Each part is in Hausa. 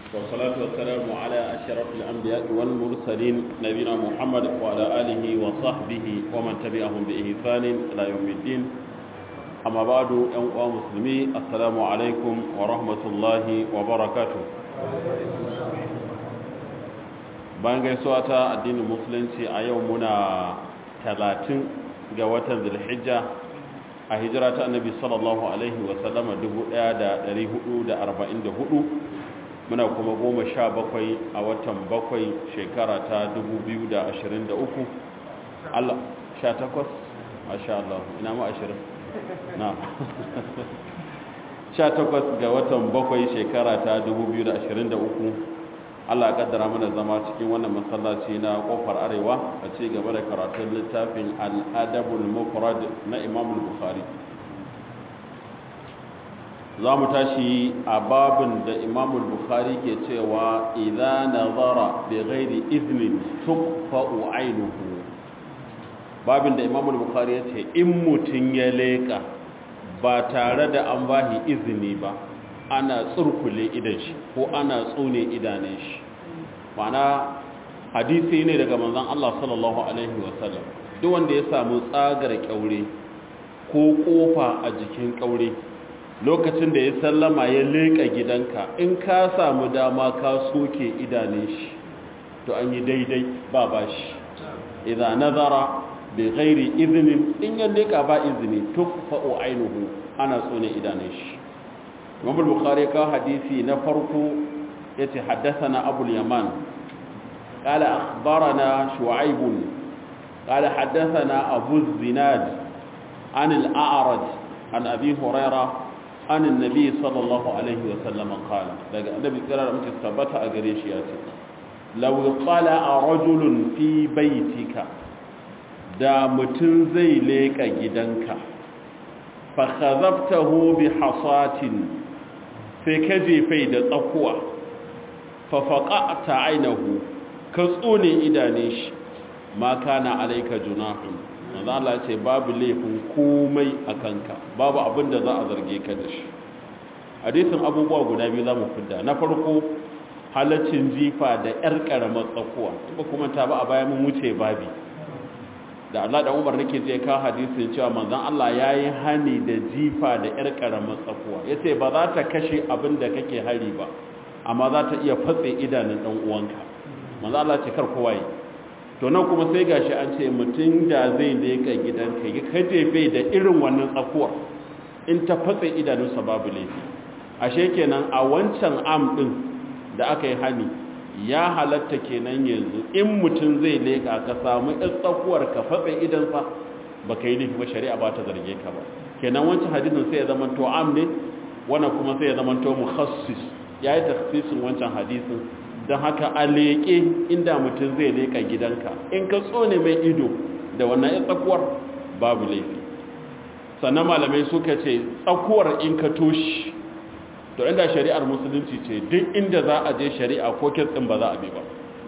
والصلاة والسلام على أشرف الأنبياء والمرسلين نبينا محمد وعلى آله وصحبه ومن تبعهم بإحسان إلى يوم الدين أما بعد أيها المسلمين السلام عليكم ورحمة الله وبركاته bayan gaisuwa ta addinin musulunci a yau muna 30 ga watan zulhijja a hijira ta annabi sallallahu alaihi wasallama 1444 muna kuma 17 a watan 7 shekara ta 2023 Allah 18 masha Allah ina mu 20 na 18 ga watan 7 shekara ta 2023 Allah ya kaddara mana zama cikin wannan masallaci na kofar arewa a ci gaba da karatun littafin al-adabul mufrad na Imam al-Bukhari za mu tashi a babin da Imam al-Bukhari ke cewa idza nazara bi ghairi iznin tuqfa'u aynuhu babin da Imam al-Bukhari ya ce in mutun ya leka ba tare da an bahi izini ba ana tsurkule idan shi ko ana tsone idanun shi ma'ana hadisi ne daga manzon Allah sallallahu alaihi wasallam duk wanda ya samu tsagar kyaure ko kofa a jikin kyaure lokacin da ya sallama ya leka gidanka in ka samu dama ka soke idanun shi to an yi daidai ba bashi idza nazara bi ghairi idnin in ya leka ba izini tukfa'u ainuhu ana tsone idanun shi Imam al-Bukhari ka hadisi na farko yace haddathana Abu al-Yaman qala akhbarana Shu'aib qala haddathana Abu az-Zinad an al-A'raj an Abi Hurairah an an-nabi sallallahu alaihi wa sallam qala daga annabi kira da muke tabbata a gare shi yace law qala rajulun fi baytika da mutun zai leka gidanka fa khazabtahu bi hasatin sai ka jefai da tsakuwa fafaƙa ta ainihu ka tsone idane shi ma kana alaika junahun wanda Allah ce babu laifin komai a kanka babu abin da za a zarge ka da shi hadisin abubuwa guda biyu za mu fidda na farko halaccin jifa da 'yar ƙaramar tsakuwa ba kuma ta ba a bayan mun wuce babi da Allah da Umar nake je ka hadisin cewa manzon Allah yayi hani da jifa da yar karamar tsakuwa yace ba za ta kashe abin da kake hari ba amma za ta iya fatse idanun dan uwanka manzon Allah ce kar kowa yi to nan kuma sai gashi an ce mutun da zai leka gidanka ya kaje bai da irin wannan tsakuwar in ta fatse idanunsa babu laifi ashe kenan a wancan am din da aka yi hani ya halatta kenan yanzu in mutum zai leka ka samu tsakuwar ka fatsa idansa ba ka yi nufi ba shari'a ba ta zarge ka ba kenan wancan hadisin sai ya zama to am ne wannan kuma sai ya zama to mukhassis ya yi takhsisin wancan hadisin don haka a leƙe inda mutum zai leka gidanka in ka tsone mai ido da wannan tsakuwar babu laifi sannan malamai suka ce tsakuwar in ka toshi to inda shari'ar musulunci ce duk inda za a je shari'a ko kitsin ba za a bi ba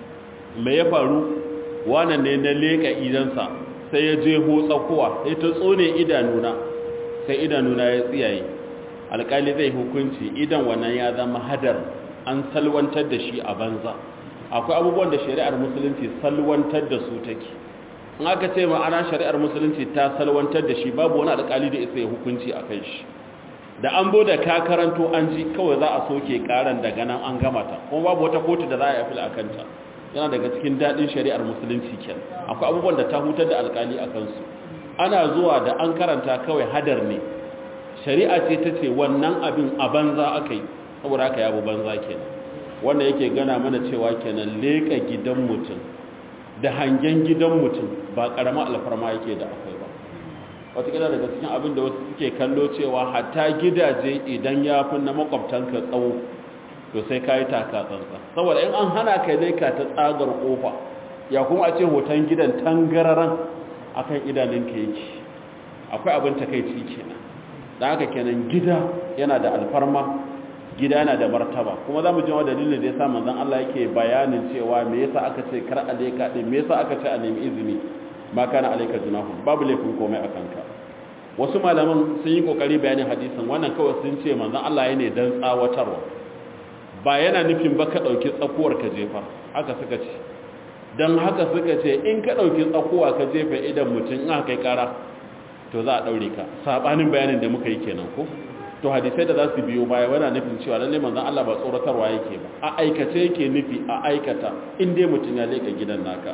me ya faru wannan ne na leka idansa sai ya je ho tsakuwa sai ta tsone idanuna sai idanuna ya tsiyaye alƙali zai hukunci idan wannan ya zama hadar an salwantar da shi a banza akwai abubuwan da shari'ar musulunci salwantar da su take in aka ce ma'ana shari'ar musulunci ta salwantar da shi babu wani alƙali da isa ya hukunci a kan shi da an bo da ka karanto an ji kawai za a soke karan daga nan an gama ta kuma babu wata kotu da za a yi afil a kanta yana daga cikin daɗin shari'ar musulunci ken akwai abubuwan da ta hutar da alkali a kansu ana zuwa da an karanta kawai hadar ne shari'a ce ta ce wannan abin a banza aka yi saboda haka yabo banza kenan wanda yake gana mana cewa kenan leƙa gidan mutum da hangen gidan mutum ba ƙaramin alfarma yake da akwai ba watakila daga cikin abin da wasu suke kallo cewa hatta gidaje idan ya fi na makwabtanka tsawo to sai ka yi taka tsantsa saboda in an hana ka ne ka ta tsagar kofa ya kuma a ce hoton gidan tangararan akan idanunka yake akwai abin takaici kenan da haka kenan gida yana da alfarma gida yana da martaba kuma za mu ji wa dalilin da ya sa manzon Allah yake bayanin cewa me yasa aka ce kar a leka din me yasa aka ce a nemi izini ma kana alaika junahun babu laifin komai akan ka wasu malaman sun yi kokari bayanin hadisin wannan kawai sun ce manzon Allah yana dan tsawatarwa ba yana nufin ba ka ɗauki tsakuwar ka jefa haka suka ce don haka suka ce in ka ɗauki tsakuwa ka jefa idan mutum in aka kai ƙara to za a ɗaure ka saɓanin bayanin da muka yi kenan ko to hadisai da za su biyo baya wana nufin cewa lalle manzon Allah ba tsoratarwa yake ba a aikace yake nufi a aikata in dai mutum ya leka gidan naka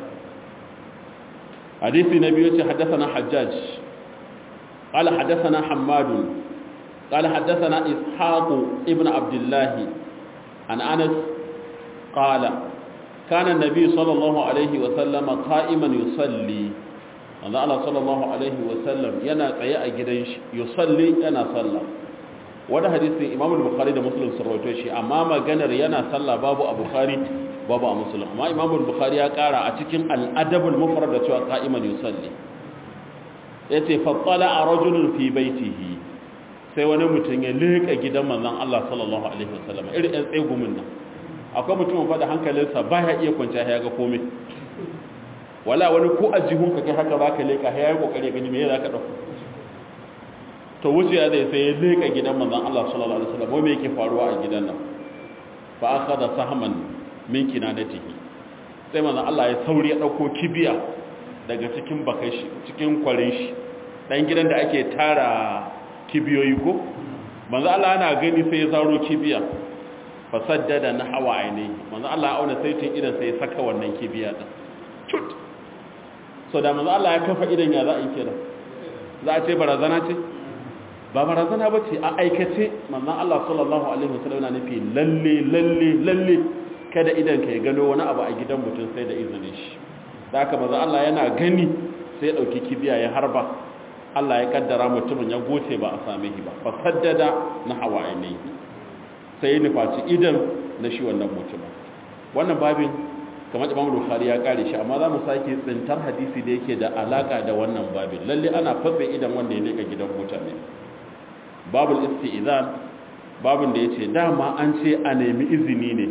hadisi na biyu ce haddathana Hajjaj qala haddathana Hammad qala haddathana Ishaq ibn Abdullah an Anas qala kana an-nabi sallallahu alaihi wa sallam qa'iman yusalli manzon Allah sallallahu alaihi wa sallam yana tsaye a gidan shi yusalli yana sallah wani hadisin Imam Bukhari da Muslim sun rawaito shi amma maganar yana sallah babu a Bukhari babu a Muslim amma Imam Bukhari ya kara a cikin al-Adab al-Mufrad da cewa qa'iman yusalli yace fa tala rajulun fi baitihi sai wani mutum ya leka gidan manzon Allah sallallahu alaihi wasallam irin ɗan tsegumin nan akwai mutum fa da hankalinsa baya iya kwanciya ya ga komai wala wani ko a jihunka kai haka baka leka ya yi kokari gani me zaka dauka to wuciya zai sai ya leka gidan manzon Allah sallallahu alaihi wasallam me yake faruwa a gidan nan fa akhadha sahman min kinanatihi sai manzon Allah ya sauri ya dauko kibiya daga cikin bakai shi cikin kwarin shi dan gidan da ake tara kibiyoyi ko manzon Allah yana gani sai ya zaro kibiya fa saddada nahwa ainihi manzon Allah ya auna saitin idan sai ya saka wannan kibiya din cut so da manzon Allah ya kafa idan ya za a yi kenan za a ce barazana ce ba barazana ba ce a aikace manzon Allah sallallahu alaihi wasallam yana nufi lalle kada idan ka ya gano wani abu a gidan mutum sai da izinin shi da haka manzon Allah yana gani sai ya dauki kibiya ya harba Allah ya kaddara mutumin ya goce ba a same shi ba fa saddada na hawaini sai ya nufaci idan na shi wannan mutumin wannan babin kamar Imam Bukhari ya kare shi amma za mu sake tsintar hadisi da yake da alaka da wannan babin lalle ana fatsa idan wanda ya leka gidan mutane babul isti'zan babun da yace dama an ce a nemi izini ne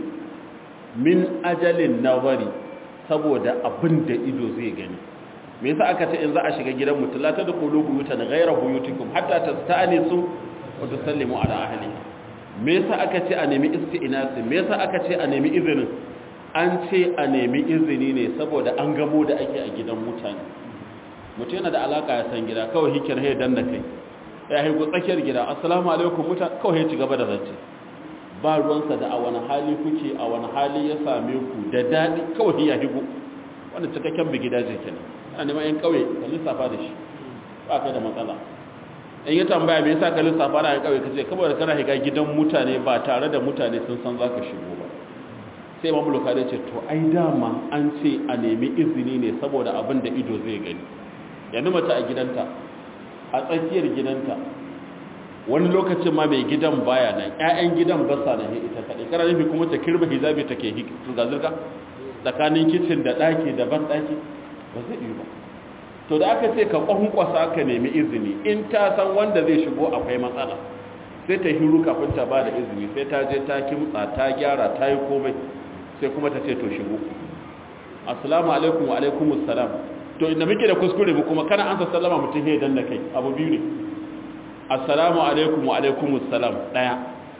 min ajalin nazari saboda abin da ido zai gani me yasa aka ce in za a shiga gidan mutum la tadkhulu buyutan ghayra buyutikum hatta tasta'nisu wa tusallimu ala ahli me yasa aka ce a nemi isti'nasi me yasa aka ce a nemi izinin an ce a nemi izini ne saboda an gamo da ake a gidan mutane mutum yana da alaka ya san gida kawai hikir he danna kai ya haiku tsakiyar gida assalamu alaikum mutan kawai ya ci gaba da zance ba ruwansa da a wani hali kuke a wani hali ya same ku da daɗi kawai ya higo wanda cikakken bi gidaje kenan ana neman yan kauye ka lissafa da shi ba kai da matsala in ya tambaya me yasa ka lissafa da yan kauye kace kamar kana higa gidan mutane ba tare da mutane sun san zaka shigo ba sai Imam Bukhari ya ce to ai dama an ce a nemi izini ne saboda abin da ido zai gani yanzu mace a gidanta a tsakiyar gidanta wani lokacin ma mai gidan baya nan ƴaƴan gidan ba sa nan ita kadai kana nufi kuma ta kirba hijabi take zirga tsakanin kitchen da daki da ban daki ba zai yi ba to da aka ce ka kwankwasa ka nemi izini in ta san wanda zai shigo akwai matsala sai ta hiru kafin ta ba da izini sai ta je ta kimtsa ta gyara ta yi komai sai kuma ta ce to shigo assalamu alaikum wa alaikumus salam to inda muke da kuskure mu kuma kana ansa sallama mutum ya danna kai abu biyu ne assalamu alaikum wa alaikumus salam daya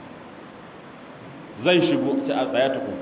zan shigo ta a tsaya tuku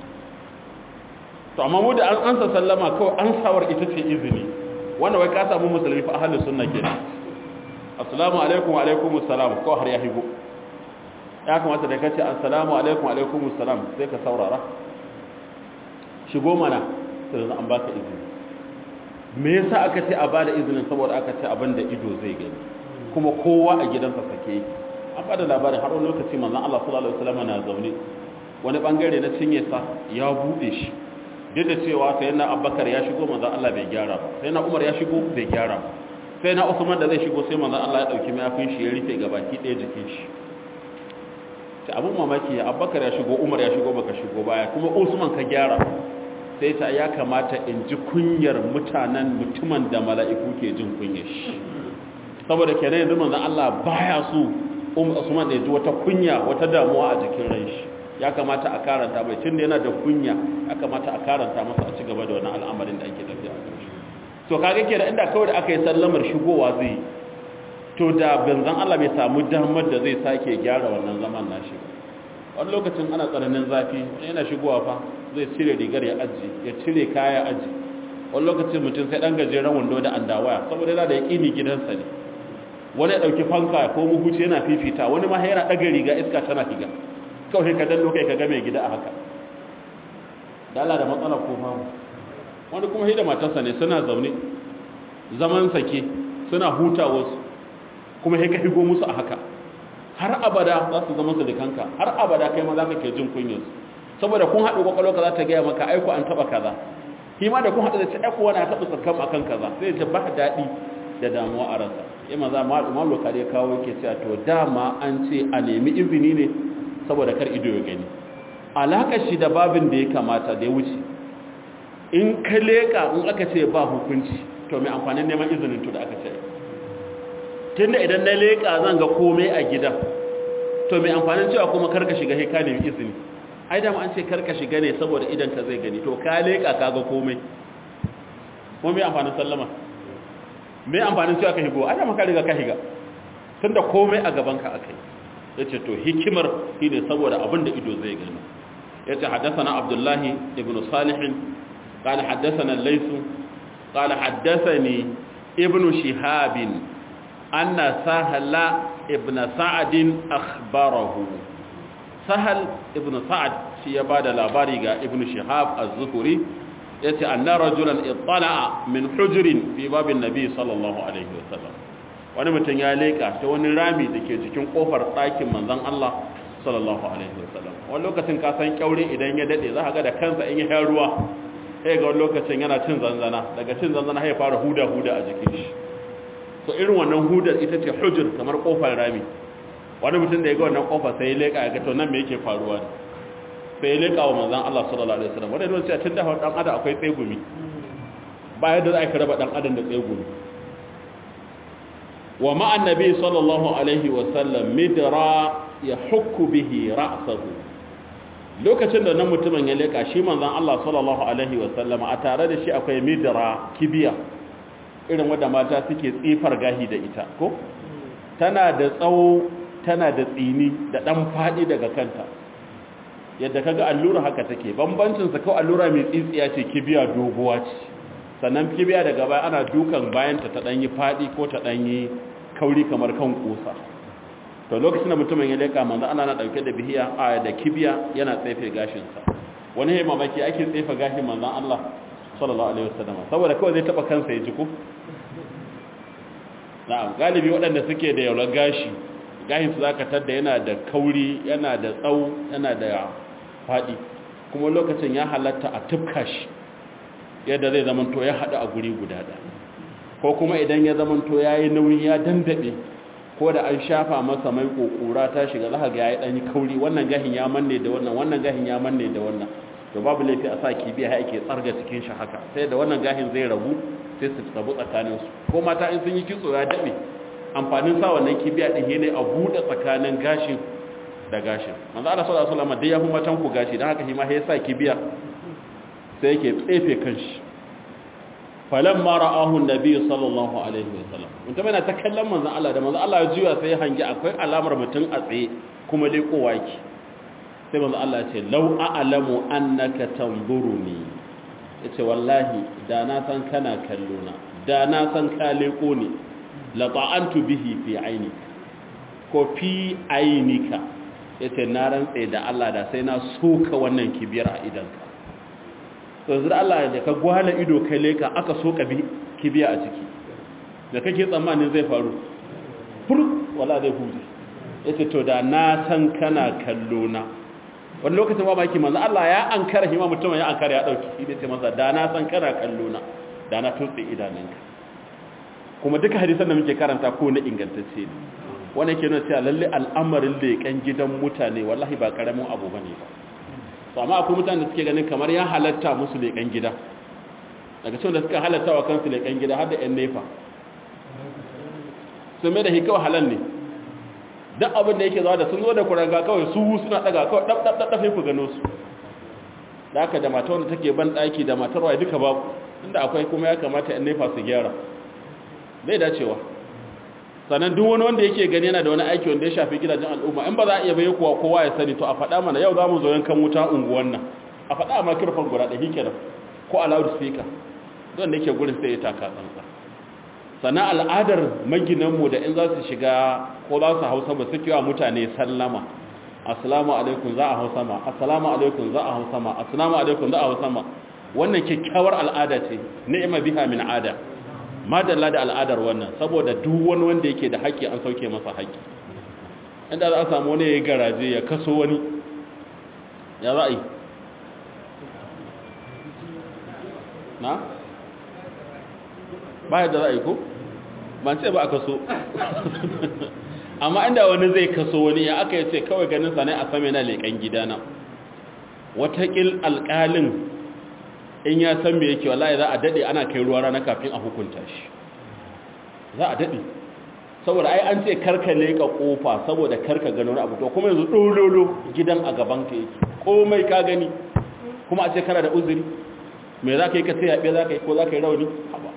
to amma mu da an ansa sallama kawai an sawar ita ce izini wanda wai ka samu musulmi fa ahlus sunna kenan assalamu alaikum wa alaikumus salam ko har ya higo ya kamata da kace assalamu alaikum wa alaikumus salam sai ka saurara shigo mana sai an baka izini me yasa aka ce a bada izinin saboda aka ce abin da ido zai gani kuma kowa a gidansa sake yake an bada labarin har wani lokaci manzon Allah sallallahu alaihi wasallam na zaune wani bangare na cinye sa ya bude shi duk da cewa sayyidina Abubakar ya shigo manzon Allah bai gyara ba sayyidina Umar ya shigo bai gyara ba sayyidina Usman da zai shigo sai manzon Allah ya dauki mayafin shi ya rufe gabaki ɗaya jikin shi ta abun mamaki ya Abubakar ya shigo Umar ya shigo baka shigo baya kuma Usman ka gyara sai ta ya kamata in ji kunyar mutumin da mala'iku ke jin kunyar shi saboda kenan yanzu manzon Allah baya so Usman da ya ji wata kunya wata damuwa a jikin ran shi ya kamata a karanta mai tunda yana da kunya ya kamata a karanta masa a ci gaba da wannan al'amarin da ake tafiya a kan shi to kage kenan inda kawai da aka yi sallamar shigowa zai to da banzan Allah bai samu damar da zai sake gyara wannan zaman nashi wani lokacin ana tsananin zafi wani yana shigowa fa zai cire rigar ya aji ya cire kaya aji wani lokacin mutum sai dan gajeren wando da andawaya saboda yana da yaƙini gidansa ne wani ya ɗauki fanka ko muhuci yana fifita wani ma yana ɗaga riga iska tana shiga kawai ka dan lokai ka ga mai gida a haka dala da matsala ko babu wani kuma hida matarsa ne suna zaune zaman sake suna hutawa su kuma sai ka higo musu a haka har abada za su zama su da kanka har abada kai ma za ka ke jin kunyarsu saboda kun haɗu kwakwalwa za ta gaya maka aiko an taɓa kaza shi ma da kun haɗu da ce aiko wani taɓa tsarkam a kan kaza sai ta ba daɗi da damuwa a ransa ya maza ma lokali ya kawo ke cewa to dama an ce a nemi izini ne saboda kar ido ya gani alaƙar shi da babin da ya kamata da ya wuce in ka leƙa in aka ce ba hukunci to mai amfanin neman izinin to da aka ce tunda idan na leƙa zan ga komai a gidan to mai amfanin cewa kuma karka shiga sai ka nemi izini ai da an ce karka shiga ne saboda idan ka zai gani to ka leƙa ka ga komai kuma mai amfanin sallama mai amfanin cewa ka higo ai da maka riga ka higa tunda komai a gaban ka akai yace to hikimar shine saboda abin da ido zai gani yace haddathana abdullahi ibn salih قال حدثنا الليث قال حدثني ابن شهاب أن سهل ابن سعد أخبره سهل ابن سعد في بعد الأبارقة ابن شهاب الزهري يأتي أن رجلا اطلع من حجر في باب النبي صلى الله عليه وسلم wani mutum ya leka ta wani rami da ke cikin kofar ɗakin manzon Allah sallallahu alaihi wasallam wani lokacin ka san kyaure idan ya dade za ka ga da kansa in ya ruwa sai ga wani lokacin yana cin zanzana daga cin zanzana ya fara huda a jikin shi so irin wannan hudar ita ce hujur kamar kofar rami wani mutum da ya ga wannan kofa sai ya leka ya ga to nan me yake faruwa ne sai ya leka wa manzon Allah sallallahu alaihi wasallam wanda don sai tun da dan adam akwai tsegumi ba yadda za a raba dan adam da tsegumi wa ma annabi sallallahu alaihi wasallam midra yahukku bihi ra'sahu lokacin da nan mutumin ya leka shi manzon Allah sallallahu alaihi wasallam a tare da shi akwai midra kibiya irin wadda mata suke tsifar gahi da ita ko tana da tsawo tana da tsini da dan fadi daga kanta yadda kaga allura haka take bambancin sa kawai allura mai tsitsiya ce kibiya doguwa ce sannan kibiya daga baya ana dukan bayan ta dan yi fadi ko ta dan yi kauri kamar kan kusa to lokacin da mutumin ya leka manzo ana na dauke da bihiya a da kibiya yana tsefe gashin sa wani yayi mamaki ake tsefe gashin manzo Allah sallallahu alaihi wasallam saboda kawai zai taba kansa ya ji ko na'am galibi waɗanda suke da yaular gashi gashin su zaka tada yana da kauri yana da tsawo yana da fadi kuma lokacin ya halatta a tufka shi yadda zai zaman to ya hada a guri guda da ko kuma idan ya zaman to yayi nauyi ya dandabe ko da an shafa masa mai kokura ta shiga zaka ga yayi dan kauri wannan gahin ya manne da wannan gahin ya manne da wannan to babu laifi a sa kibiya yake tsarga cikin shi haka sai da wannan gahin zai rabu sai su tabu tsakanin su ko mata in sun yi kitso ya dabe amfanin sa wannan kibiya din ne a bude tsakanin gashin da gashin manzo Allah sallallahu alaihi wasallam dai ya fi matan ku gashi dan haka shi ma ya sa kibiya sai yake tsefe kanshi falamma ra'ahu an-nabi sallallahu alaihi wasallam mutum yana ta kallon manzo Allah da manzo Allah ya juya sai ya hangi akwai alamar mutum a tsaye kuma lekowa ki sai manzo Allah ya ce law a'lamu annaka tanzuruni yace wallahi da na san kana kallona da na san ka leko ni la ta'antu bihi fi aini ko fi ainika yace na rantsa da Allah da sai na soka wannan kibiyar a idanka to yanzu Allah da ka gwala ido kai leka aka soka kibiya a ciki da kake tsammanin zai faru fur wala zai huje yace to da na san kana kallona wani lokacin ba baki manzo Allah ya ankara hima mutum ya ankara ya dauki shi ce masa da na san kana kallona da na tutse idanunka kuma duka hadisan da muke karanta ko na ingantacce ne wannan ke nuna cewa lalle al'amarin leƙen gidan mutane wallahi ba karamin abu bane ba to amma akwai mutane da suke ganin kamar ya halatta musu leƙen gida daga cikin da suka halatta wa kansu leƙen gida har da ƴan nefa sun mai da hikawa halal ne duk abin da yake zawa da sun zo da kuranga kawai su suna daga kawai ɗaf ku gano su da aka da matar wanda take ban ɗaki da matar waye duka babu inda akwai kuma ya kamata ƴan nefa su gyara bai dacewa sannan duk wani wanda yake gani yana da wani aiki wanda ya shafi gidajen al'umma in ba za a iya bai kuwa kowa ya sani to a faɗa mana yau za mu zo yankan wuta unguwan nan a faɗa a microphone guda ɗaya kenan ko a loudspeaker don da yake gurin sai ya taka tsantsa sannan al'adar maginanmu da in za su shiga ko za su hausa ba suke wa mutane sallama assalamu alaikum za a hausa ma assalamu alaikum za a hausa ma assalamu alaikum za a hausa ma wannan kyakkyawar al'ada ce ni'ma biha min ada madalla da al'adar wannan saboda duk wani wanda yake da haƙƙi an sauke masa haƙƙi inda za a samu wani ya yi garaje ya kaso wani ya za a yi na? ba yadda za a yi ko? ban ce ba a kaso amma inda wani zai kaso wani ya aka yace kawai ganin sa ne a same na leƙen gidana watakil alƙalin in ya san me yake wallahi za a dade ana kai ruwa rana kafin a hukunta shi za a dade saboda ai an ce karka leka kofa saboda karka gano wani abu to kuma yanzu dololo gidan a gaban ka yake komai ka gani kuma a ce kana da uzuri me za ka yi ka sai yabe za ka yi ko za ka yi rawani haba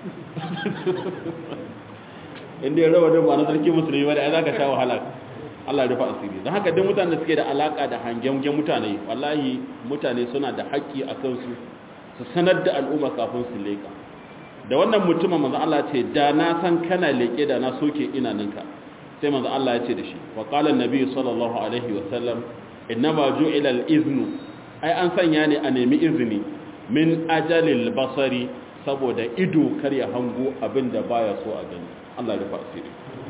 inda ya rawanin ba na sarki musulmi ba da ai za ka sha wahala Allah ya rufa asiri don haka duk mutanen da suke da alaka da hangen mutane wallahi mutane suna da haƙƙi a kansu su sanar da al'umma kafin su leka da wannan mutumin manzo Allah ya ce da na san kana leke da na soke ina ninka sai manzo Allah ya ce da shi wa qala an-nabi sallallahu alaihi wa sallam innama ju'ila al-iznu ai an sanya ne a nemi izini min ajalil basari saboda ido kar ya hango abinda baya so a gani Allah ya rufa asiri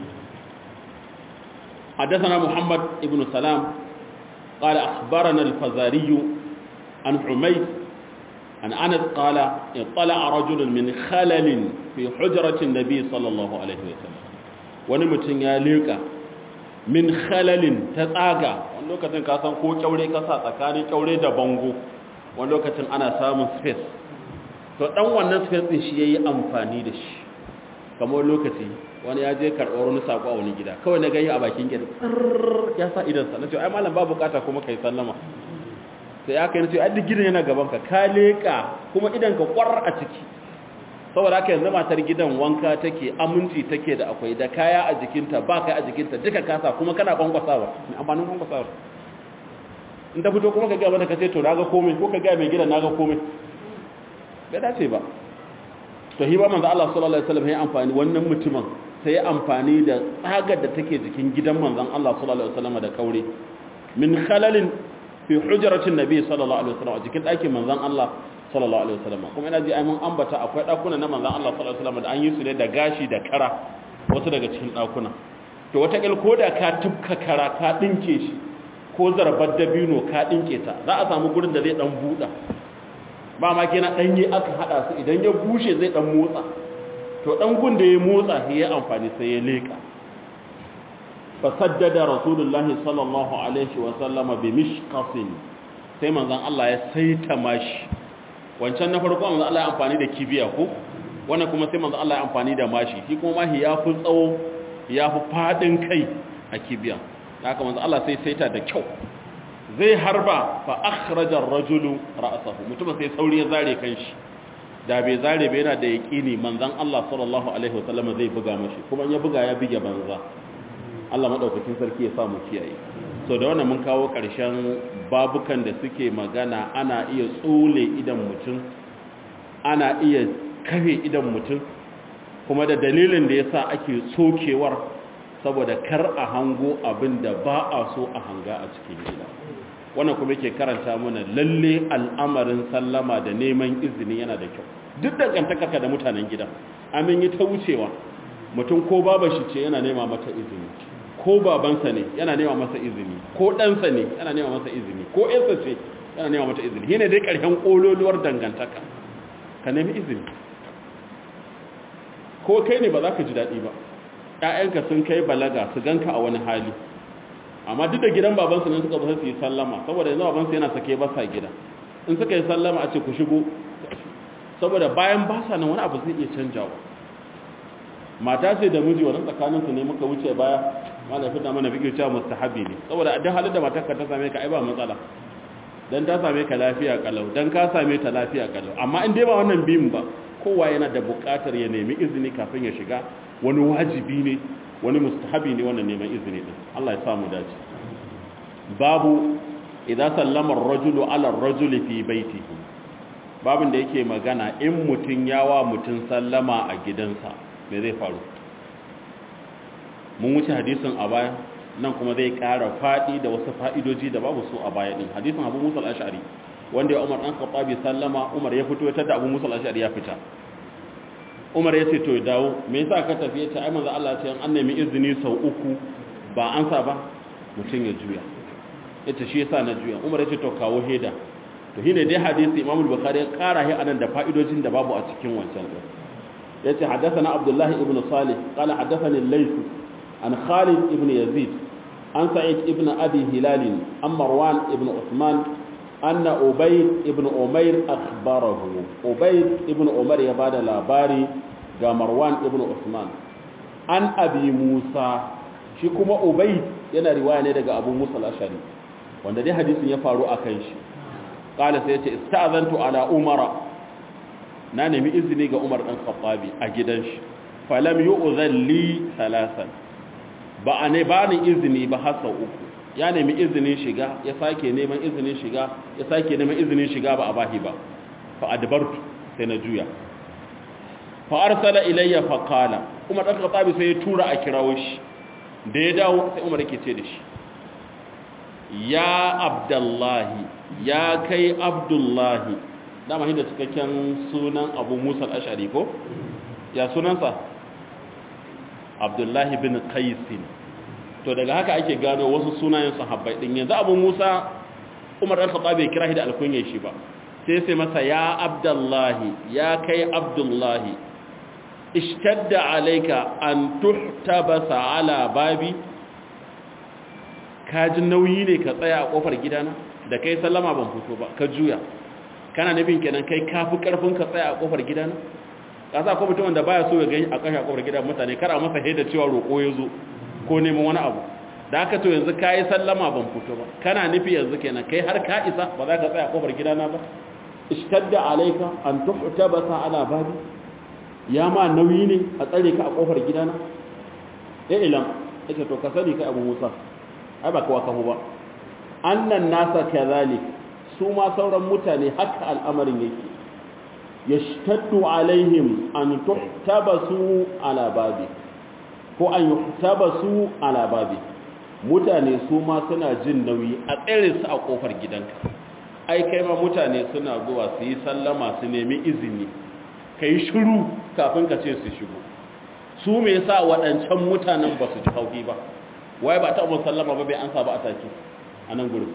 حدثنا محمد ابن سلام قال أخبرنا الفزاري عن حميد عن أنس قال اطلع رجل من خلل في حجرة النبي صلى الله عليه وسلم ونمتن ياليك من خلل تتاقى ونلوكة كاسم كو كوري كاسا تكاني كوري دا بانغو ونلوكة أنا سامن سبيس فالأول wannan space din shi yayi amfani da shi kamar lokaci wani ya je karɓar wani sako a wani gida kawai na gani a bakin gida ya sa idansa na ce ai malam ba bukata kuma kai sallama sai aka yi na ce ai duk gidan yana gaban ka ka leka kuma idan ka kwar a ciki saboda haka yanzu matar gidan wanka take aminci take da akwai da kaya a jikinta ba kai a jikinta duka kasa kuma kana kwankwasawa mai amfanin kwankwasawa in ta fito kuma ka ga mata ka ce to naga komai ko ka ga mai gidan naga komai bai dace ba to hiba manzo Allah sallallahu alaihi wasallam ya amfani wannan mutumin sai ya amfani da tsagar da take jikin gidan manzon Allah sallallahu alaihi wasallam da kaure min khalalin fi hujratin nabi sallallahu alaihi wasallam jikin ɗakin manzon Allah sallallahu alaihi wasallam kuma ina ji ai mun ambata akwai ɗakuna na manzon Allah sallallahu alaihi wasallam da an yi su ne da gashi da kara wasu daga cikin ɗakuna to wata kil koda ka tubka kara ka dinke shi ko zarbar dabino ka dinke ta za a samu gurin da zai dan buɗa ba ma kenan danye aka hada su idan ya bushe zai dan motsa to dan gun da ya motsa sai ya amfani sai ya leka fa saddada rasulullahi sallallahu alaihi wa sallama bi mishqasin sai manzon Allah ya saita mashi wancan na farko manzon Allah ya amfani da kibiya ko wannan kuma sai manzon Allah ya amfani da mashi shi kuma mashi ya fi tsawo ya fi fadin kai a kibiya haka manzon Allah sai saita da kyau zai harba fa akhraja ar-rajulu ra'sahu mutum sai sauri ya zare kanshi da bai zare ba yana da yaqini manzon Allah sallallahu alaihi wasallam zai buga mashi kuma ya buga ya bige banza Allah madaukakin sarki ya sa mu kiyaye so da wannan mun kawo karshen babukan da suke magana ana iya tsole idan mutum ana iya kafe idan mutum kuma da dalilin da yasa ake sokewar saboda kar a hango abinda ba a so a hanga a cikin gida wannan kuma yake karanta mana lalle al'amarin sallama da neman izini yana da kyau duk da kantakarka da mutanen gida amin yi ta wucewa mutum ko baba shi ce yana nema mata izini ko babansa ne yana nema masa izini ko ɗansa ne yana nema masa izini ko ƴarsa ce yana nema mata izini shine dai ƙarshen ƙololuwar dangantaka ka nemi izini ko kai ne ba za ka ji daɗi ba ƴaƴanka sun kai balaga su ganka a wani hali amma duk da gidan babansu ne suka ba su yi sallama saboda yanzu babansu yana sake ba sa gida in suka yi sallama a ce ku shigo saboda bayan ba sa nan wani abu zai iya canjawa mata ce da miji wannan tsakaninsu ne muka wuce baya malafi da mana bigir cewa mustahabi ne saboda a duk halin da matarka ta same ka ai ba matsala dan ta same ka lafiya kalau dan ka same ta lafiya kalau amma in dai ba wannan biyun ba kowa yana da buƙatar ya nemi izini kafin ya shiga wani wajibi ne wani mustahabi ne wannan neman izini din Allah ya samu dace babu idan sallama ar-rajulu ala ar-rajuli fi baitihi babin da yake magana in mutun yawa mutun sallama a gidansa me zai faru mun wuce hadisin a baya nan kuma zai ƙara faɗi da wasu fa'idoji da babu su a baya din hadisin Abu Musa al-Ash'ari wanda Umar dan Khattabi sallama Umar ya fito ya tada Abu Musa al-Ash'ari ya fita Umar ya ce to dawo me yasa ka tafi ya ce ai manzo Allah ya ce an nemi izini sau uku ba an sa ba mutun ya juya yace shi yasa na juya Umar ya ce to kawo heda to shine dai hadisi Imam al-Bukhari ya ƙara shi anan da fa'idojin da babu a cikin wancan din yace haddathana Abdullah ibn Salih qala haddathani al-Layth an Khalid ibn Yazid an Sa'id ibn Abi Hilal an Marwan ibn Uthman anna Ubayd ibn Umayr akhbarahu Ubayd ibn Umar ya bada labari ga Marwan ibn Uthman an Abi Musa shi kuma Ubayd yana riwaya ne daga Abu Musa al-Ashari wanda dai hadisin ya faru akan shi qala sai yace ista'zantu ala Umar na nemi izini ga Umar dan Khattabi a gidan shi falam yu'zan li thalathan ba a ne ba ni izini ba har sau uku ya nemi izinin shiga ya sake neman izinin shiga ya sake neman izinin shiga ba a bahi ba fa adbartu sai na juya fa arsala ilayya fa qala Umar dan Khattabi sai ya tura a kirawo shi da ya dawo sai Umar yake ce da shi ya Abdullahi ya kai Abdullahi dama hinda cikakken sunan Abu Musa al-Ash'ari ko ya sunansa Abdullahi bin Qaisin to daga haka ake gano wasu sunayen sahabbai din yanzu Abu Musa Umar dan Khattab bai kira shi da alkunyar shi ba sai sai masa ya Abdullahi ya kai Abdullahi ishtadda alayka an tuhtabasa ala babi kaji nauyi ne ka tsaya a kofar gidana da kai sallama ban fito ba ka juya kana nufin kenan kai kafi karfin ka tsaya a kofar gidana kasa ko mutum wanda baya so ya gani a kashe kofar gidan mutane kar a masa haida cewa roko yazo ko neman wani abu da haka to yanzu kai sallama ban fito ba kana nufi yanzu kenan kai har ka isa ba za ka tsaya kofar gidana ba ishtadda alayka an tuhtabasa ala babi ya ma nauyi ne a tsare ka a kofar gidana ilam yace to ka sani kai Abu Musa ai ba kawa kafu ba annan nasa kazalik su ma sauran mutane haka al'amarin yake yashtaddu alaihim an tuhtabasu ala babi ko an yuhtabasu ala babi mutane su ma suna jin nauyi a tsare su a kofar gidanka ai kai ma mutane suna zuwa su yi sallama su nemi izini kai shiru kafin ka ce su shigo su me yasa waɗancan mutanen ba su ji hauki ba wai ba ta umar sallama ba bai ansa ba a take a nan gurin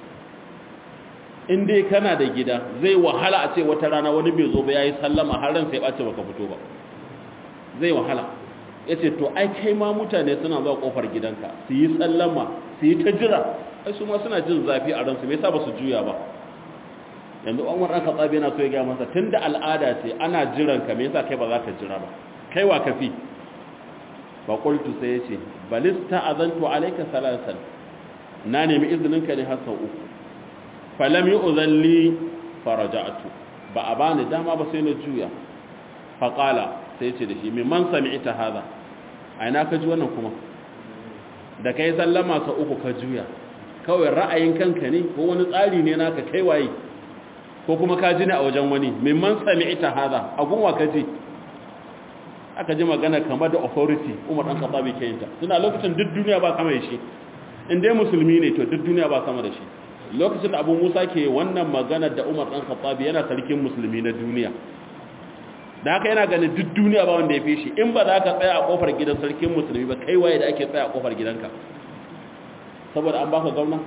in dai kana da gida zai wahala a ce wata rana wani bai zo ba yayi sallama har ran sai bace baka fito ba zai wahala yace to ai kai ma mutane suna zuwa kofar gidanka su yi sallama su yi ta jira ai su ma suna jin zafi a ransu me yasa ba su juya ba yanzu Umar dan Khattab yana so ya ga masa tunda al'ada ce ana jiran ka me yasa kai ba za ka jira ba kai wa kafi ba qultu sai yace balista azantu alayka salasan na nemi izinin ka ne har sau uku falam yu'zalli faraja'tu ba a bani dama ba sai na juya fa qala sai yace da shi man sami'ta hadha aina ka ji wannan kuma da kai sallama sau uku ka juya kawai ra'ayin kanka ne ko wani tsari ne naka kai waye ko kuma ka ji ne a wajen wani man sami'ta hadha agun wa ka ji aka ji magana kamar da authority Umar dan Khattab ke yin ta tunda lokacin duk duniya ba kama da shi in dai musulmi ne to duk duniya ba kama da shi lokacin da Abu Musa ke wannan magana da Umar dan Khattab yana sarkin musulmi na duniya da haka yana ganin duk duniya ba wanda ya fi shi in ba za ka tsaya a kofar gidan sarkin musulmi ba kai waye da ake tsaya a kofar gidanka saboda an baka gwamna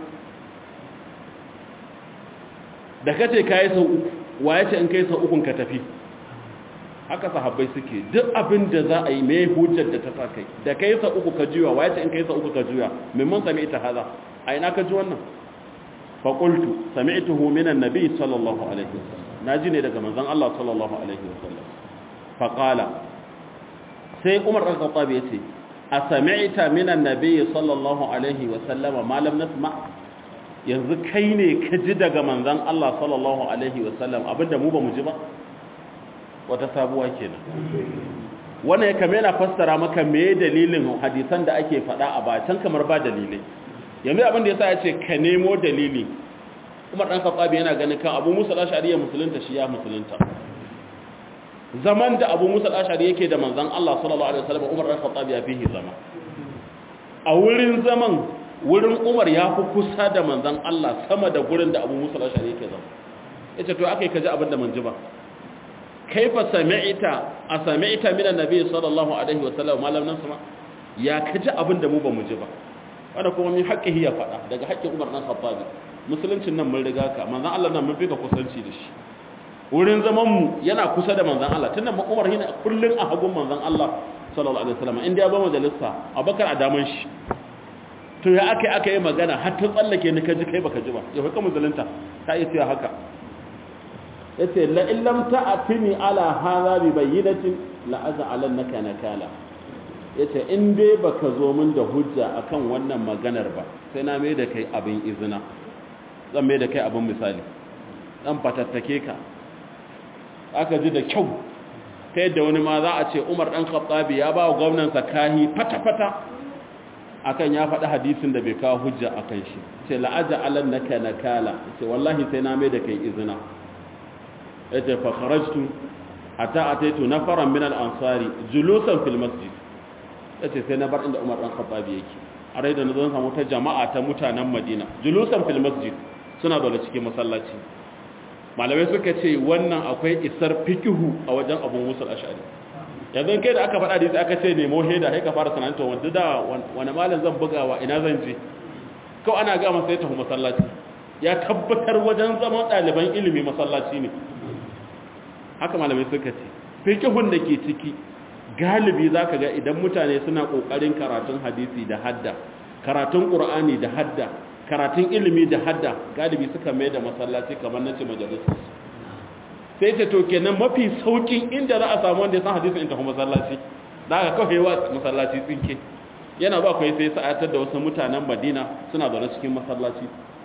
da kace kai sau uku waye ce in kai sau ukun ka tafi haka sahabbai suke duk abin da za a yi mai hujjar da ta sa kai da kai sa uku ka juya waye ce in kai sa uku ka juya mimman sami'ta haza a ina ka ji wannan fa qultu sami'tuhu min an-nabi sallallahu alaihi wasallam naji ne daga manzon Allah sallallahu alaihi wasallam fa qala sai Umar bin Khattab yace asami'ta min an-nabi sallallahu alaihi wasallam ma lam nasma yanzu kai ne ka ji daga manzon Allah sallallahu alaihi wasallam abinda mu ba mu ji ba wata sabuwa kenan wannan ya kame yana fassara maka me dalilin hadisan da ake faɗa a bacan kamar ba dalilai yanzu abin da yasa ya ce ka nemo dalili Umar dan Khattab yana ganin kan Abu Musa al-Ash'ari ya musulunta shi ya musulunta zaman da Abu Musa al-Ash'ari yake da manzon Allah sallallahu alaihi wasallam Umar dan Khattab ya fihi zama a wurin zaman wurin Umar ya fi kusa da manzon Allah sama da gurin da Abu Musa al-Ash'ari yake zama yace to akai kaji abin da mun ji ba kaifa sami'ta min annabi sallallahu alaihi wasallam malam nan sama ya kaji abin da mu ba mu ji ba wanda kuma min haƙƙi ya faɗa daga haƙƙin Umar dan Khattab musuluncin nan mun riga ka manzon Allah nan mun fi ka kusanci da shi wurin zaman mu yana kusa da manzon Allah tunda Umar yana kullun a hagun manzon Allah sallallahu alaihi wasallam inda ya ba majalisa Abubakar a daman shi to ya aka yi magana har ta tsallake ni kaji kai baka ji ba ya haka musulunta ka yi tsaya haka yace la illam ta'tini ala hadha bi bayyinatin la az'alannaka nakala yace in dai baka zo min da hujja akan wannan maganar ba sai na mai da kai abin izina zan mai da kai abin misali dan fatattake ka aka ji da kyau ta yadda wani ma za a ce Umar dan Khattabi ya ba wa gwamnan sa kahi fata akan ya faɗi hadisin da bai kawo hujja akan shi ce la az'alannaka nakala ce wallahi sai na mai da kai izina yace fa kharajtu hatta ataitu nafaran min al-ansari julusan fil masjid yace sai na bar inda Umar dan Khattab yake a rai da na zan samu ta jama'a ta mutanen Madina julusan fil masjid suna dole cikin masallaci malamai suka ce wannan akwai isar fikihu a wajen Abu Musa al-Ash'ari yanzu kai da aka faɗa da aka ce nemo heda sai ka fara sananta wanda da wani malam zan bugawa ina zan je kawai ana ga masa ya tafi masallaci ya tabbatar wajen zaman ɗaliban ilimi masallaci ne haka malamai suka ce fiqhun da ke ciki galibi zaka ga idan mutane suna kokarin karatun hadisi da hadda karatun qur'ani da hadda karatun ilimi da hadda galibi suka mai da masallaci kamar nace majalisa sai ta to kenan mafi saukin inda za a samu wanda ya san hadisin inda kuma masallaci daga kawai wa masallaci tsinke yana ba kai sai sa'atar da wasu mutanen Madina suna zaune cikin masallaci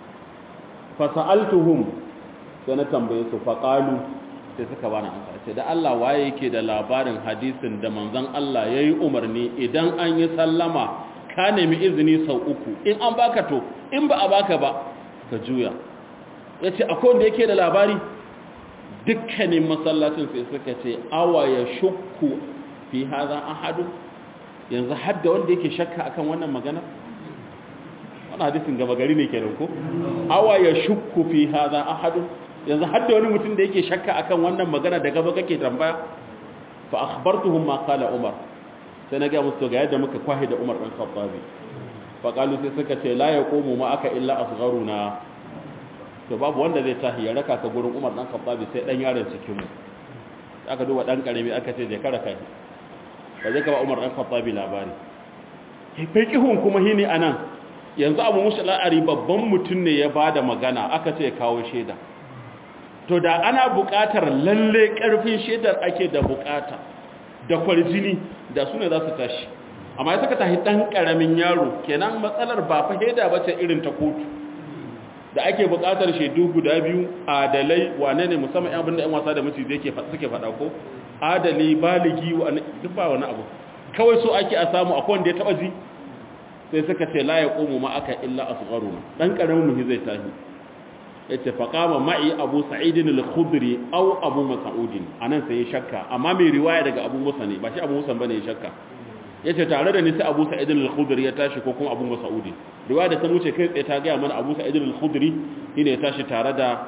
fa sa'altuhum sai na tambaye su fa qalu sai suka bani amsa ce da Allah waye yake da labarin hadisin da manzon Allah yayi umarni idan an yi sallama ka nemi izini sau uku in an baka to in ba a baka ba ka juya yace akwai wanda yake da labari dukkanin masallacin sai suka ce awa ya shukku fi hadha ahadu yanzu hadda wanda yake shakka akan wannan magana wannan hadisin gaba gari ne kenan ko awa ya shukku fi hadha ahadu yanzu hadda wani mutum da yake shakka akan wannan magana da gaba kake tambaya fa akhbartuhum ma qala Umar sai na ga musu ga yadda muka kwahi da Umar dan Khattabi fa qalu sai suka ce la yaqumu ma aka illa asgharuna to babu wanda zai tahi ya raka ka gurin Umar dan Khattabi sai dan yaron cikin mu aka duba dan karami aka ce je kara kai ba zai ka ba Umar dan Khattabi labari fiqhun kuma hini anan yanzu Abu Musa al-Ash'ari babban mutum ne ya bada magana aka ce kawo sheda to da ana buƙatar lalle ƙarfin shedar ake da buƙata da kwarjini da su ne za su tashi amma ya saka tahi ɗan ƙaramin yaro kenan matsalar ba fa heda ba ce irin ta kotu da ake buƙatar shaidu guda biyu adalai wane ne musamman yan abin da yan wasa da mace zai suke faɗa ko adali baligi duk ba wani abu kawai so ake a samu akwai wanda ya taɓa ji sai suka ce la ya ƙomu ma aka illa asgharuna ɗan ƙaramin muhi zai tahi yace faqama ma'i Abu Sa'id al-Khudri aw Abu Mas'ud anan sai ya shakka amma mai riwaya daga Abu Musa ne ba shi Abu Musa bane ya shakka yace tare da ni sai Abu Sa'id al-Khudri ya tashi ko kuma Abu Mas'ud riwaya da ta wuce kai tsaye ta ga mana Abu Sa'id al-Khudri shine ya tashi tare da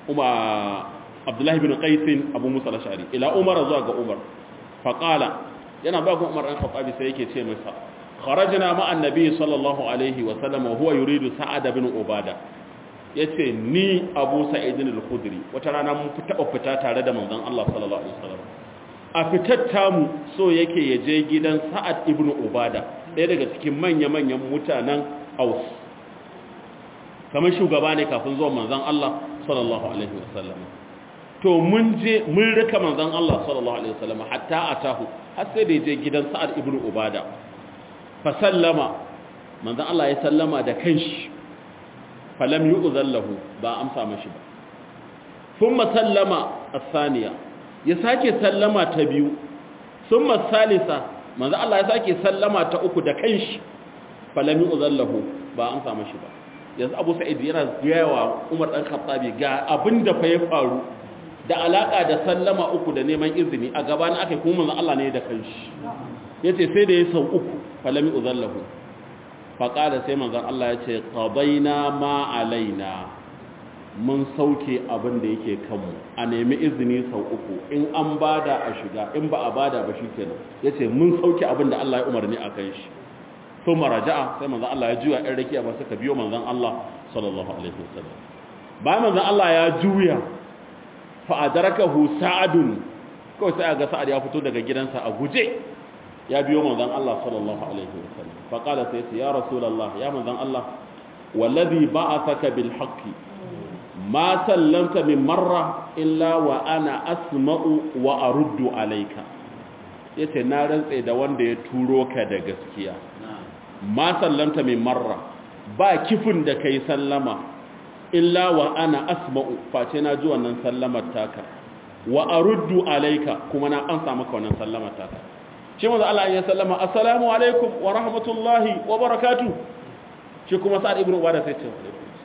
Abdullah ibn Qais Abu Musa al-Ash'ari ila Umar zuwa ga Umar faqala yana ba ku Umar dan Khattabi sai yake ce masa kharajna ma'a an-nabi sallallahu alaihi wa sallam wa huwa yuridu Sa'ad ibn Ubada yace ni Abu Sa'id al-Khudri wata rana mun fita tare da manzon Allah sallallahu alaihi wasallam a fitatta mu so yake yaje gidan Sa'ad ibn Ubada ɗaya daga cikin manya-manyan mutanen Aus kamar shugaba ne kafin zuwa manzon Allah sallallahu alaihi wasallam to mun je mun rika manzon Allah sallallahu alaihi wasallam hatta atahu har sai da yaje gidan Sa'ad ibn Ubada fa sallama manzon Allah ya sallama da kanshi falam yu'zan lahu ba amsa mashi ba thumma sallama as-thaniya ya sake sallama ta biyu summa salisa manzo Allah ya sake sallama ta uku da kanshi falami uzallahu ba an samu shi ba yanzu Abu Sa'id yana gayawa Umar dan Khattabi ga abinda fa ya faru da alaka da sallama uku da neman izini a gaba na akai kuma manzo Allah ne da kanshi yace sai da ya sau uku falami uzallahu fa qala sai manzo Allah yace qadaina ma alaina mun sauke abin da yake kanmu a nemi izini sau uku in an bada a shiga in ba a bada ba shikenan yace mun sauke abin da Allah ya umarni a kan shi thumma raja'a sai manzon Allah ya juya ɗan rakiya ba suka biyo manzon Allah sallallahu alaihi wasallam bayan manzon Allah ya juya fa adrakahu sa'adun kawai sai ga sa'ad ya fito daga gidansa a guje ya biyo manzon Allah sallallahu alaihi wasallam fa qala sai ya rasulullah ya manzon Allah wallazi ba'athaka bil haqqi ma sallamta min marra illa wa ana asma'u wa aruddu alayka yace na rantsa da wanda ya turo ka da gaskiya ma sallamta min marra ba kifin da kai sallama illa wa ana asma'u face na ji wannan sallamar taka wa aruddu alayka kuma na ansa maka wannan sallamar taka shi manzo Allah ya sallama assalamu alaikum wa rahmatullahi wa barakatuh shi kuma sa'ad ibn ubada sai ce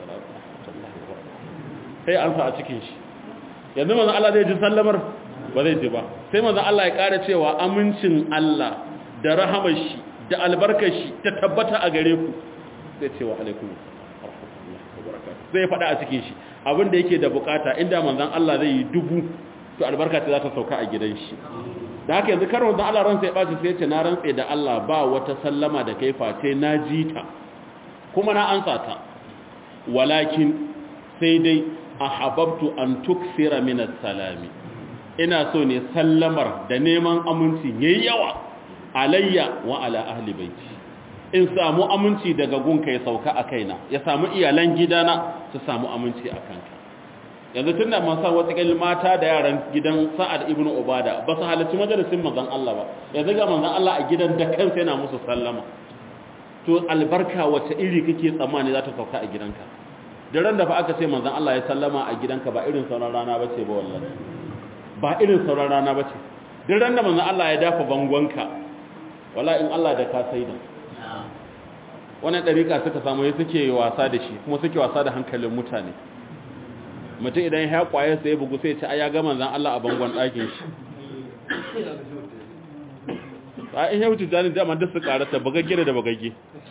sai an sa a cikin shi yanzu manzon Allah zai ji sallamar ba zai ji ba sai manzon Allah ya ƙara cewa amincin Allah da rahamar shi da albarkar shi ta tabbata a gare ku sai ce wa alaikum warahmatullahi wabarakatuh zai faɗa a cikin shi abin da yake da bukata inda manzon Allah zai yi dubu to albarka ta za ta sauka a gidan shi da haka yanzu kar manzon Allah ransa ya baci sai ya ce na rantse da Allah ba wata sallama da kai face na ji ta kuma na ansa ta walakin sai dai ahabbtu an tuksira min as-salami ina so ne sallamar da neman aminci yayi yawa alayya wa ala ahli baiti in samu aminci daga gunka ya sauka a kaina ya samu iyalan gidana su samu aminci a kanka yanzu tunda mun san wata mata da yaran gidan Sa'ad ibn Ubada ba su halarci majalisin manzon Allah ba yanzu ga manzon Allah a gidan da kansa yana musu sallama to albarka wace iri kake tsammani za ta sauka a gidanka da ran da fa aka ce manzon Allah ya sallama a gidanka ba irin sauran rana bace ba wallahi ba irin sauran rana bace duk ran da manzon Allah ya dafa bangonka wallahi in Allah da ka saida wannan dariƙa suka samu yayin suke wasa da shi kuma suke wasa da hankalin mutane mutum idan ya kwaye sai bugu sai ya ce ai ya ga manzon Allah a bangon ɗakin shi a in ya wuce jani da man da su karata bagagge da bagagge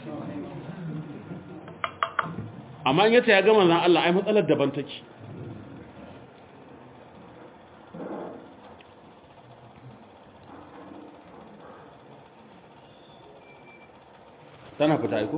amma in yace ya ga manzon Allah ai matsalar daban take tana fita aiko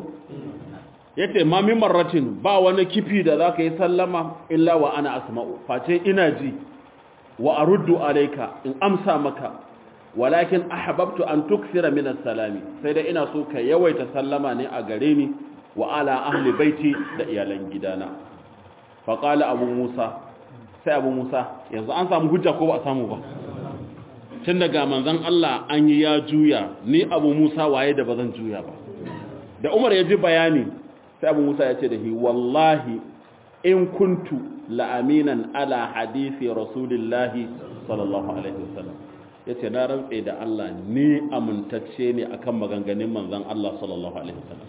yace ma min marratin ba wani kifi da zaka yi sallama illa wa ana asma'u face ina ji wa aruddu alayka in amsa maka walakin ahbabtu an tukthira min as-salami sai da ina so ka yawaita sallama ne a gare ni wa ala ahli baiti da iyalan gidana fa qala abu musa sai abu musa yanzu an samu hujja ko ba a samu ba tun daga manzon Allah an yi ya juya ni abu musa waye da bazan juya ba da umar ya ji bayani sai abu musa ya ce da hi wallahi in kuntu la'aminan ala hadisi rasulillahi sallallahu alaihi wasallam yace na rantse da Allah ni amintacce ne akan maganganun manzon Allah sallallahu alaihi wasallam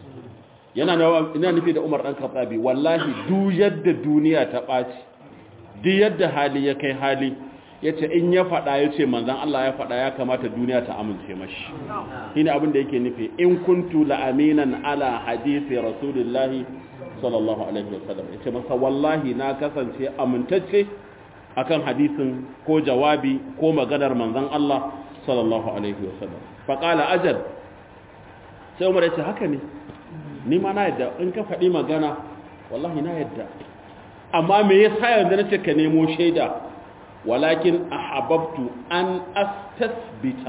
ina nufi da Umar dan Khattabi wallahi duk yadda duniya ta baci duk yadda hali ya kai hali yace in ya fada yace manzon Allah ya fada ya kamata duniya ta amince mashi shine abin da yake nufi in kuntu la'aminan ala hadisi rasulillahi sallallahu alaihi wasallam yace masa wallahi na kasance amintacce akan hadisin ko jawabi ko maganar manzon Allah sallallahu alaihi wasallam fa qala ajal sai Umar yace haka ne ni ma na yadda in ka faɗi magana wallahi na yadda amma me yasa yanzu nace ka nemo shaida walakin ahabbtu an astasbita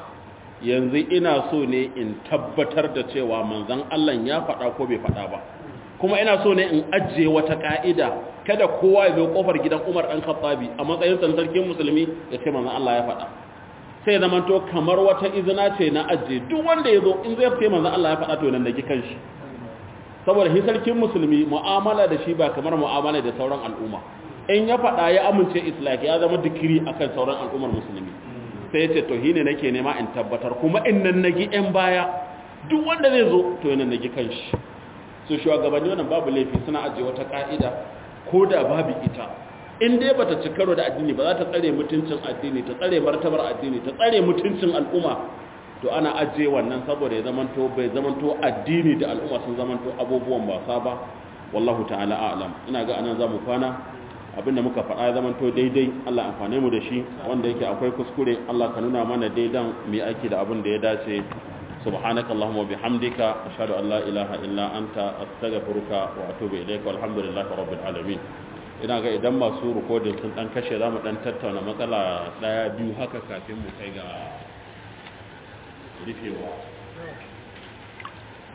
yanzu ina so ne in tabbatar da cewa manzon Allah ya faɗa ko bai faɗa ba kuma ina so ne in ajiye wata ka'ida kada kowa ya zo kofar gidan Umar dan Khattabi a matsayin sarkin musulmi ya ce manzon Allah ya faɗa sai zaman to kamar wata izina ce na ajiye duk wanda ya zo in zai ce manzon Allah ya faɗa to nan da kanshi saboda shi sarkin musulmi mu'amala da shi ba kamar mu'amala da sauran al'umma in ya faɗa ya amince islaki ya zama dikiri akan sauran al'ummar musulmi sai ya ce to hine nake nema in tabbatar kuma in nan nagi yan baya duk wanda zai zo to yana nagi kanshi so shugabanni wannan babu laifi suna ajiye wata ka'ida ko da babu ita in dai bata ci karo da addini ba za ta tsare mutuncin addini ta tsare martabar addini ta tsare mutuncin al'umma to ana ajiye wannan saboda ya zamanto bai zamanto addini da al'umma sun zamanto abubuwan wasa ba wallahu ta'ala a'lam ina ga anan zamu kwana abinda muka faɗa ya zamanto daidai Allah amfane mu da shi wanda yake akwai kuskure Allah ka nuna mana daidan mu aiki da abin da ya dace subhanakallahumma bihamdika ashhadu an la ilaha illa anta astaghfiruka wa atubu ilayka walhamdulillahi rabbil alamin ina ga idan masu recording sun dan kashe zamu dan tattauna matsala daya biyu haka kafin mu kai ga rufewa